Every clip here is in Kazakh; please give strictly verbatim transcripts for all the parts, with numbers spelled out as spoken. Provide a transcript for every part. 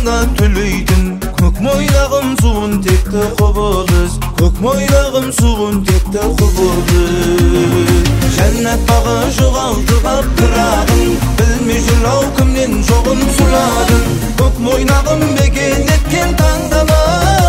саңа төлөйдүм. Көк мойнағым суын текті құбылыз, көк мойнағым суын текті құбылыз. Жәннат бағы жоғалтып пырағым, білмей жүр ау кімнен жоғын сұрадым. Көк мойнағым мекен еткен таңдама,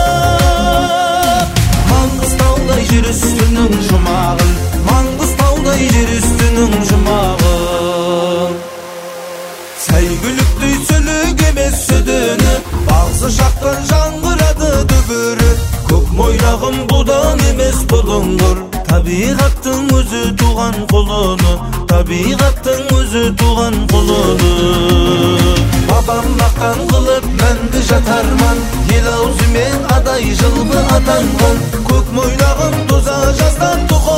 Маңғыстаудай жер үстінің жұмағын, Маңғыстаудай жер үстінің жұмағын. Сәйгүліктей сөйлек емес сөдіні, бағзы шақтан жаңғырады дүбірі. Көк мойнағым бұдан емес бұлыңғыр, табиғаттың өзі туған құлыны, табиғаттың өзі туған құлыны. Бабам баққан қылып мәнді жатарман, ел аузымен адай жылғы атанған. Көк мойнағым тоза жаздан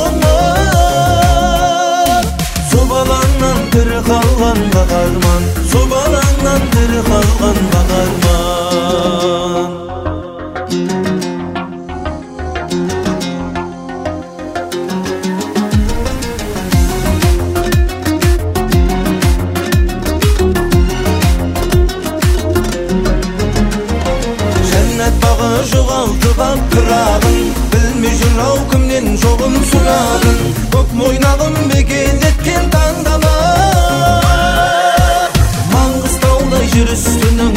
тұқымын, собалаңнан тірі қалған бағарман, собалаңнан тірі қалған бағарман. Жоғалтып ап пырағын, білмей жүр ау кімнен жоғын сұрадың. Көк мойнағым мекен еткен таңдама, Маңғыстаудай жер үстінің